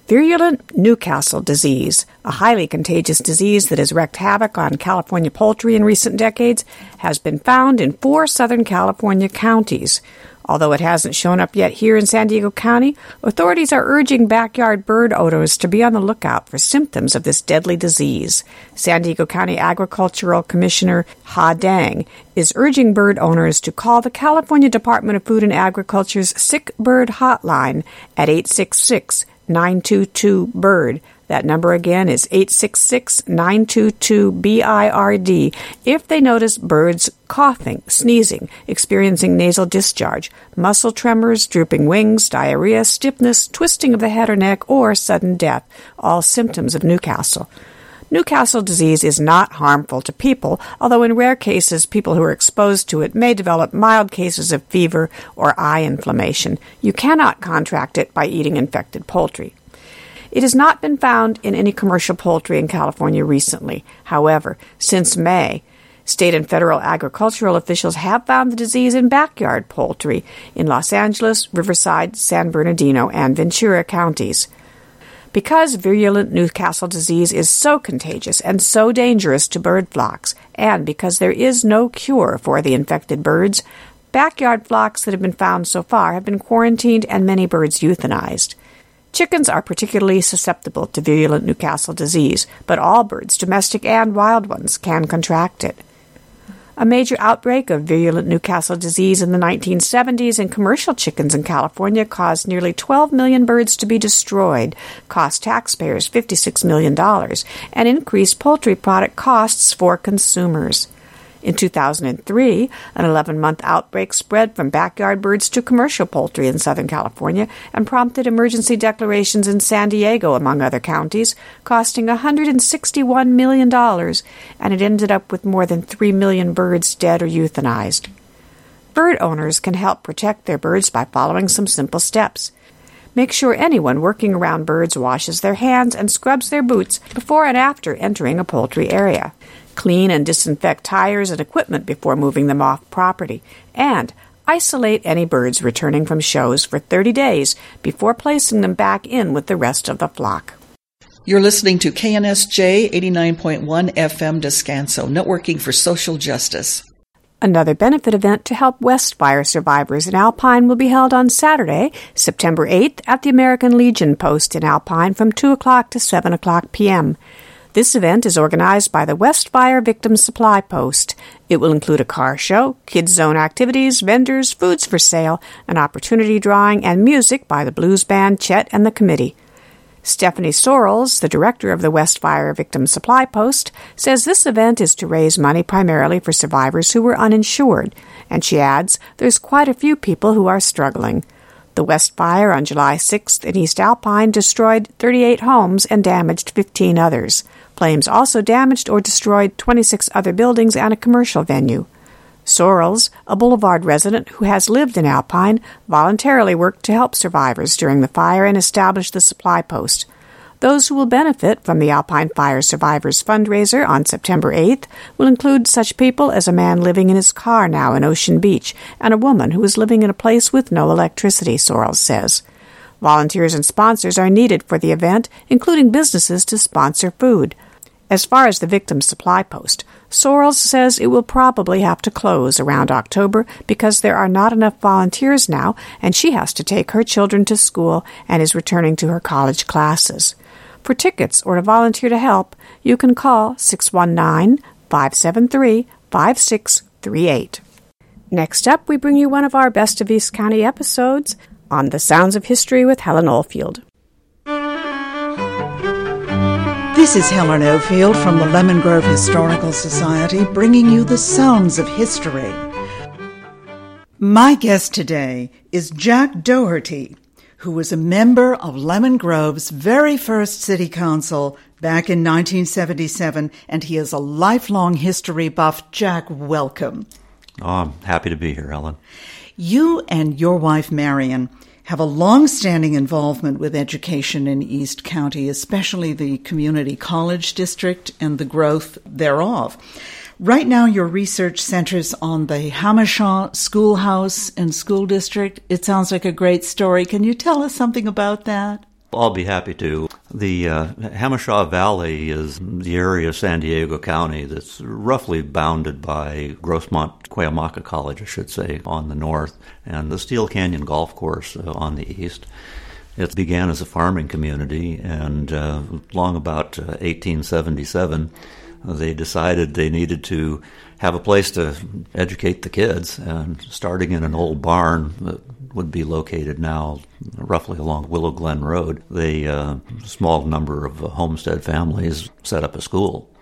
Virulent Newcastle disease, a highly contagious disease that has wreaked havoc on California poultry in recent decades, has been found in four Southern California counties. Although it hasn't shown up yet here in San Diego County, authorities are urging backyard bird owners to be on the lookout for symptoms of this deadly disease. San Diego County Agricultural Commissioner Ha Dang is urging bird owners to call the California Department of Food and Agriculture's Sick Bird Hotline at eight six six, nine two two, BIRD. That number again is eight six six, nine two two, B I R D if they notice birds coughing, sneezing, experiencing nasal discharge, muscle tremors, drooping wings, diarrhea, stiffness, twisting of the head or neck, or sudden death, all symptoms of Newcastle. Newcastle disease is not harmful to people, although in rare cases people who are exposed to it may develop mild cases of fever or eye inflammation. You cannot contract it by eating infected poultry. It has not been found in any commercial poultry in California recently. However, since May, state and federal agricultural officials have found the disease in backyard poultry in Los Angeles, Riverside, San Bernardino, and Ventura counties. Because virulent Newcastle disease is so contagious and so dangerous to bird flocks, and because there is no cure for the infected birds, backyard flocks that have been found so far have been quarantined and many birds euthanized. Chickens are particularly susceptible to virulent Newcastle disease, but all birds, domestic and wild ones, can contract it. A major outbreak of virulent Newcastle disease in the nineteen seventies in commercial chickens in California caused nearly twelve million birds to be destroyed, cost taxpayers fifty-six million dollars, and increased poultry product costs for consumers. In two thousand three, an eleven-month outbreak spread from backyard birds to commercial poultry in Southern California and prompted emergency declarations in San Diego, among other counties, costing one hundred sixty-one million dollars, and it ended up with more than three million birds dead or euthanized. Bird owners can help protect their birds by following some simple steps. Make sure anyone working around birds washes their hands and scrubs their boots before and after entering a poultry area. Clean and disinfect tires and equipment before moving them off property, and isolate any birds returning from shows for thirty days before placing them back in with the rest of the flock.
You're listening to K N S J eighty-nine point one F M Descanso, networking for social justice.
Another benefit event to help West Fire survivors in Alpine will be held on Saturday, September eighth, at the American Legion Post in Alpine from two o'clock to seven o'clock p.m. This event is organized by the West Fire Victim Supply Post. It will include a car show, kids zone activities, vendors, foods for sale, an opportunity drawing, and music by the blues band Chet and the Committee. Stephanie Sorrells, the director of the West Fire Victim Supply Post, says this event is to raise money primarily for survivors who were uninsured, and she adds there's quite a few people who are struggling. The West Fire on July sixth in East Alpine destroyed thirty-eight homes and damaged fifteen others. Flames also damaged or destroyed twenty-six other buildings and a commercial venue. Sorrells, a Boulevard resident who has lived in Alpine, voluntarily worked to help survivors during the fire and established the supply post. Those who will benefit from the Alpine Fire Survivors fundraiser on September eighth will include such people as a man living in his car now in Ocean Beach and a woman who is living in a place with no electricity, Sorrells says. Volunteers and sponsors are needed for the event, including businesses to sponsor food. As far as the Victim Supply Post, Sorrells says it will probably have to close around October because there are not enough volunteers now, and she has to take her children to school and is returning to her college classes. For tickets or to volunteer to help, you can call six one nine, five seven three, five six three eight. Next up, we bring you one of our Best of East County episodes on The Sounds of History with Helen Oldfield.
This is Helen Oldfield from the Lemon Grove Historical Society, bringing you the sounds of history. My guest today is Jack Doherty, who was a member of Lemon Grove's very first city council back in nineteen seventy-seven, and he is a lifelong history buff. Jack, welcome.
Oh, I'm happy to be here, Helen.
You and your wife, Marion, have a long-standing involvement with education in East County, especially the community college district and the growth thereof. Right now, your research centers on the Hammershaw Schoolhouse and School District. It sounds like a great story. Can you tell us something about that?
I'll be happy to. The uh, Hamashaw Valley is the area of San Diego County that's roughly bounded by Grossmont Cuyamaca College, I should say, on the north, and the Steel Canyon Golf Course uh, on the east. It began as a farming community, and uh, long about uh, eighteen seventy-seven, uh, they decided they needed to have a place to educate the kids, and starting in an old barn that would be located now roughly along Willow Glen Road, the uh, small number of uh, homestead families set up a school.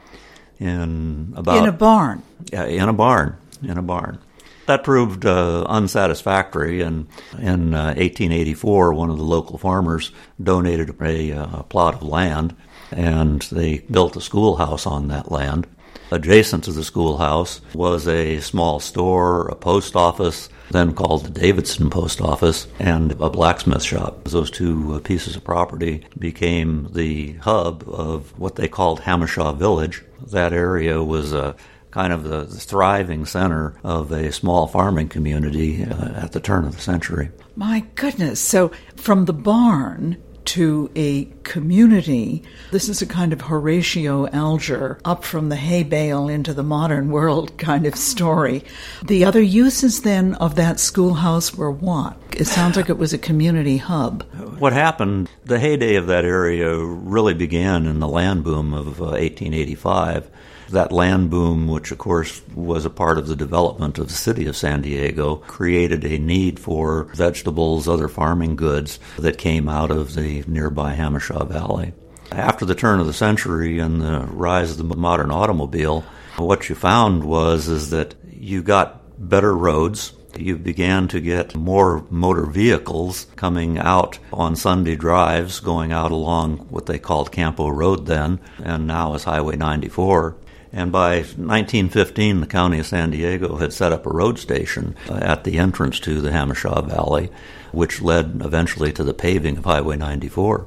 In about
in a barn?
Yeah, in a barn, in a barn. That proved uh, unsatisfactory, and in uh, eighteen eighty-four, one of the local farmers donated a, uh, a plot of land, and they built a schoolhouse on that land. Adjacent to the schoolhouse was a small store, a post office, then called the Davidson Post Office, and a blacksmith shop. Those two pieces of property became the hub of what they called Hamashaw Village. That area was a kind of the thriving center of a small farming community uh, at the turn of the century.
My goodness. So from the barn to a community, this is a kind of Horatio Alger, up from the hay bale into the modern world kind of story. The other uses then of that schoolhouse were what? It sounds like it was a community hub.
What happened, the heyday of that area really began in the land boom of uh, eighteen eighty-five. That land boom, which of course was a part of the development of the city of San Diego, created a need for vegetables, other farming goods that came out of the nearby Hamashaw Valley. After the turn of the century and the rise of the modern automobile, what you found was is that you got better roads. You began to get more motor vehicles coming out on Sunday drives, going out along what they called Campo Road then, and now is Highway ninety-four. And by nineteen fifteen, the County of San Diego had set up a road station at the entrance to the Hamashaw Valley, which led eventually to the paving of Highway ninety-four.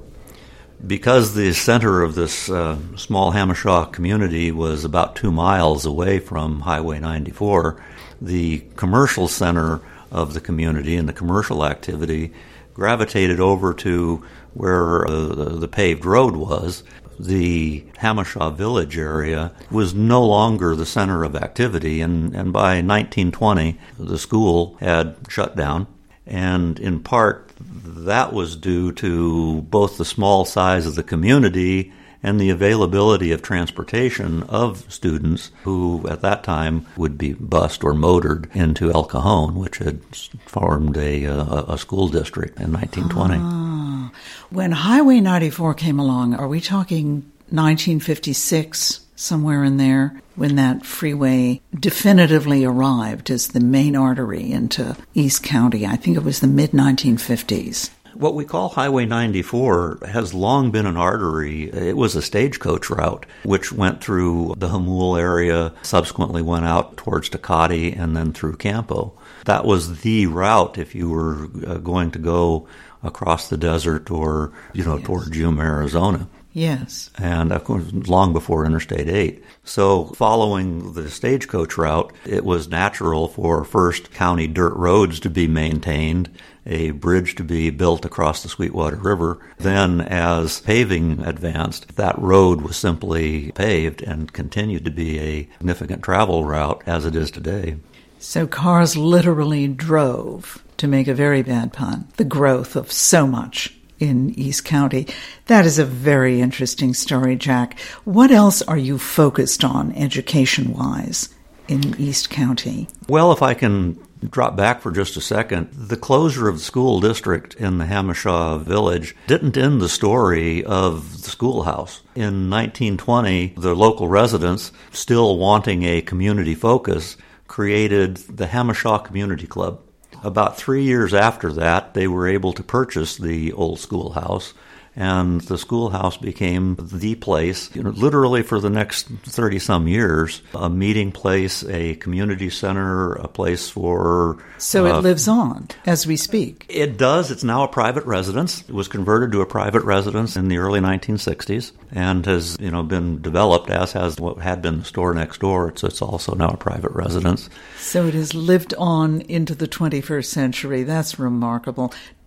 Because the center of this uh, small Hamashaw community was about two miles away from Highway ninety-four, the commercial center of the community and the commercial activity gravitated over to where uh, the, the paved road was. The Hamashaw Village area was no longer the center of activity, and, and by nineteen twenty, the school had shut down, and in part that was due to both the small size of the community and the availability of transportation of students who at that time would be bused or motored into El Cajon, which had formed a, a, a school district in nineteen twenty.
Ah. When Highway ninety-four came along, are we talking nineteen fifty-six, somewhere in there, when that freeway definitively arrived as the main artery into East County? I think it was the mid nineteen fifties.
What we call Highway ninety-four has long been an artery. It was a stagecoach route, which went through the Jamul area, subsequently went out towards Tecate, and then through Campo. That was the route if you were uh, going to go across the desert or, you know, yes. toward Yuma, Arizona.
Yes.
And of course, long before Interstate eight. So following the stagecoach route, it was natural for first county dirt roads to be maintained, a bridge to be built across the Sweetwater River. Then as paving advanced, that road was simply paved and continued to be a significant travel route as it is today.
So cars literally drove, to make a very bad pun, the growth of so much in East County. That is a very interesting story, Jack. What else are you focused on education-wise in East County?
Well, if I can drop back for just a second, the closure of the school district in the Hamashaw Village didn't end the story of the schoolhouse. In nineteen twenty, the local residents, still wanting a community focus, created the Hamashaw Community Club. About three years after that, they were able to purchase the old schoolhouse, and the schoolhouse became the place, you know, literally for the next thirty-some years, a meeting place, a community center, a place for...
So it
uh,
lives on as we speak.
It does. It's now a private residence. It was converted to a private residence in the early nineteen sixties and has, you know, been developed, as has what had been the store next door. It's, it's also now a private residence.
So it has lived on into the twenty-first century. That's remarkable.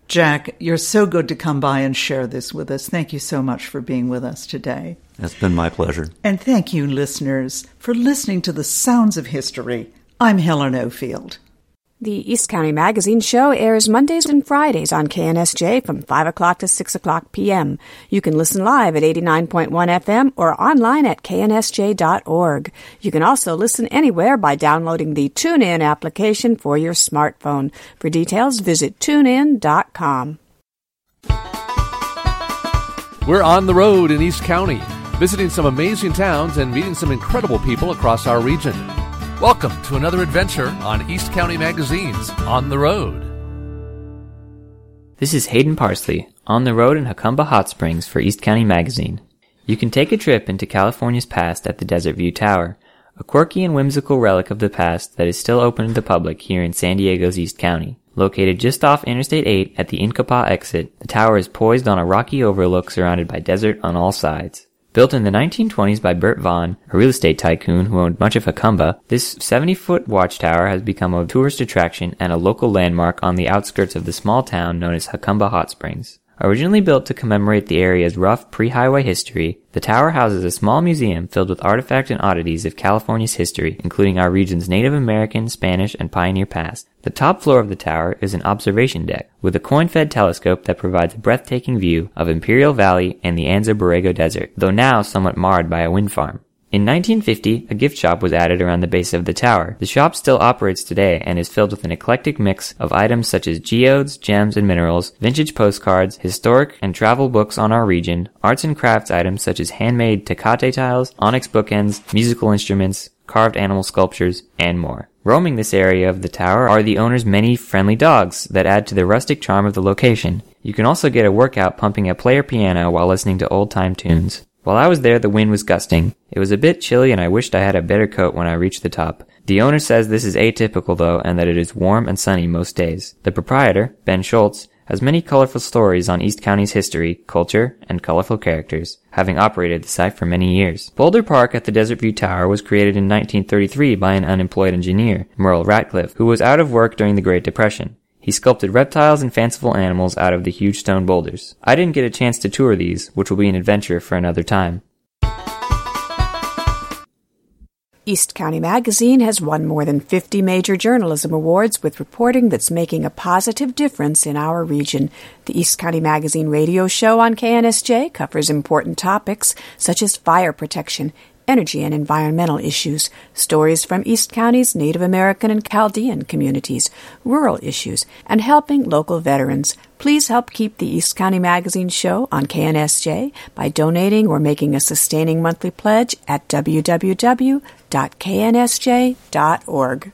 Jack, you're so good to come by and share this with us. Thank you so much for being with us today.
It's been my pleasure.
And thank you, listeners, for listening to the Sounds of History. I'm Helen Ofield.
The East County Magazine Show airs Mondays and Fridays on K N S J from five o'clock to six o'clock p.m. You can listen live at eighty-nine point one F M or online at K N S J dot org. You can also listen anywhere by downloading the TuneIn application for your smartphone. For details, visit tune in dot com.
We're on the road in East County, visiting some amazing towns and meeting some incredible people across our region. Welcome to another adventure on East County Magazine's On the Road.
This is Hayden Parsley, on the road in Jacumba Hot Springs for East County Magazine. You can take a trip into California's past at the Desert View Tower, a quirky and whimsical relic of the past that is still open to the public here in San Diego's East County. Located just off Interstate eight at the Incapah exit, the tower is poised on a rocky overlook surrounded by desert on all sides. Built in the nineteen twenties by Bert Vaughn, a real estate tycoon who owned much of Jacumba, this seventy-foot watchtower has become a tourist attraction and a local landmark on the outskirts of the small town known as Jacumba Hot Springs. Originally built to commemorate the area's rough pre-highway history, the tower houses a small museum filled with artifacts and oddities of California's history, including our region's Native American, Spanish, and pioneer past. The top floor of the tower is an observation deck with a coin-fed telescope that provides a breathtaking view of Imperial Valley and the Anza Borrego Desert, though now somewhat marred by a wind farm. In nineteen fifty, a gift shop was added around the base of the tower. The shop still operates today and is filled with an eclectic mix of items such as geodes, gems, and minerals, vintage postcards, historic and travel books on our region, arts and crafts items such as handmade Tecate tiles, onyx bookends, musical instruments, carved animal sculptures, and more. Roaming this area of the tower are the owner's many friendly dogs that add to the rustic charm of the location. You can also get a workout pumping a player piano while listening to old-time tunes. While I was there, the wind was gusting. It was a bit chilly and I wished I had a better coat when I reached the top. The owner says this is atypical though, and that it is warm and sunny most days. The proprietor, Ben Schultz, has many colorful stories on East County's history, culture, and colorful characters, having operated the site for many years. Boulder Park at the Desert View Tower was created in nineteen thirty-three by an unemployed engineer, Merle Ratcliffe, who was out of work during the Great Depression. He sculpted reptiles and fanciful animals out of the huge stone boulders. I didn't get a chance to tour these, which will be an adventure for another time.
East County Magazine has won more than fifty major journalism awards with reporting that's making a positive difference in our region. The East County Magazine radio show on K N S J covers important topics such as fire protection, energy and environmental issues, stories from East County's Native American and Chaldean communities, rural issues, and helping local veterans. Please help keep the East County Magazine show on K N S J by donating or making a sustaining monthly pledge at w w w dot k n s j dot org.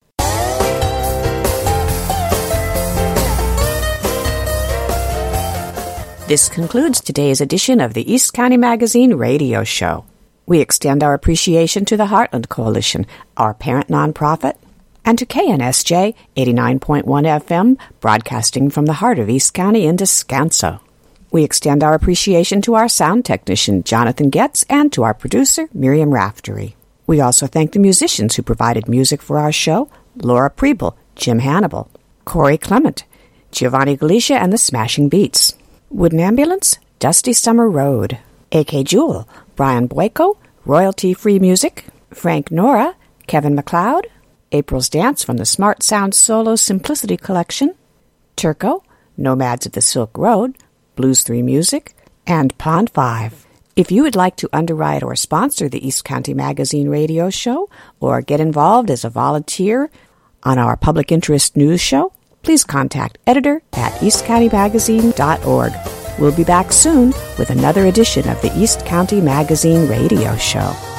This concludes today's edition of the East County Magazine radio show. We extend our appreciation to the Heartland Coalition, our parent nonprofit, and to K N S J eighty-nine point one F M, broadcasting from the heart of East County in Descanso. We extend our appreciation to our sound technician, Jonathan Getz, and to our producer, Miriam Raftery. We also thank the musicians who provided music for our show, Laura Preble, Jim Hannibal, Corey Clement, Giovanni Galicia and the Smashing Beats, Wooden Ambulance, Dusty Summer Road, A K Jewel, Brian Boyko, Royalty-Free Music, Frank Nora, Kevin MacLeod, April's Dance from the Smart Sound Solo Simplicity Collection, Turco, Nomads of the Silk Road, Blues three Music, and Pond five. If you would like to underwrite or sponsor the East County Magazine radio show or get involved as a volunteer on our public interest news show, please contact editor at east county magazine dot org. We'll be back soon with another edition of the East County Magazine radio show.